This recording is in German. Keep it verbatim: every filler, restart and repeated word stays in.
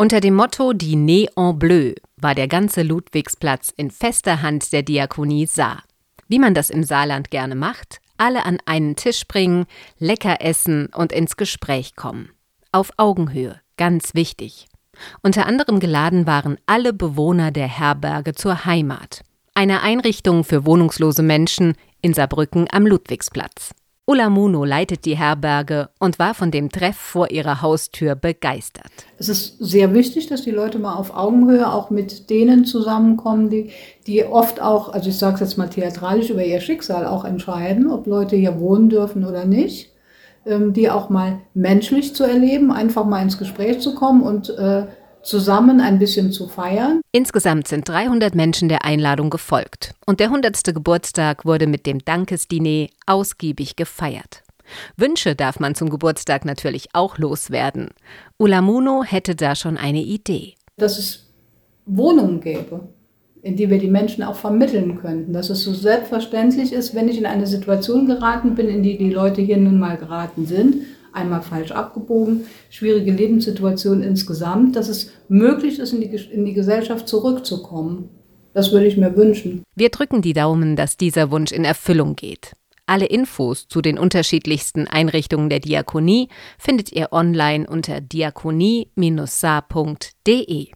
Unter dem Motto Dîner en Bleu war der ganze Ludwigsplatz in fester Hand der Diakonie Saar. Wie man das im Saarland gerne macht, alle an einen Tisch bringen, lecker essen und ins Gespräch kommen. Auf Augenhöhe, ganz wichtig. Unter anderem geladen waren alle Bewohner der Herberge zur Heimat, einer Einrichtung für wohnungslose Menschen in Saarbrücken am Ludwigsplatz. Ulla Muno leitet die Herberge und war von dem Treff vor ihrer Haustür begeistert. Es ist sehr wichtig, dass die Leute mal auf Augenhöhe auch mit denen zusammenkommen, die, die oft auch, also ich sage es jetzt mal theatralisch, über ihr Schicksal auch entscheiden, ob Leute hier wohnen dürfen oder nicht. Ähm, die auch mal menschlich zu erleben, einfach mal ins Gespräch zu kommen und äh, zusammen ein bisschen zu feiern. Insgesamt sind dreihundert Menschen der Einladung gefolgt und der hundertste Geburtstag wurde mit dem Dankesdiner ausgiebig gefeiert. Wünsche darf man zum Geburtstag natürlich auch loswerden. Ulla Muno hätte da schon eine Idee. Dass es Wohnungen gäbe, in die wir die Menschen auch vermitteln könnten. Dass es so selbstverständlich ist, wenn ich in eine Situation geraten bin, in die die Leute hier nun mal geraten sind, einmal falsch abgebogen, schwierige Lebenssituation insgesamt, dass es möglich ist, in die, in die Gesellschaft zurückzukommen. Das würde ich mir wünschen. Wir drücken die Daumen, dass dieser Wunsch in Erfüllung geht. Alle Infos zu den unterschiedlichsten Einrichtungen der Diakonie findet ihr online unter diakonie Bindestrich saar punkt de.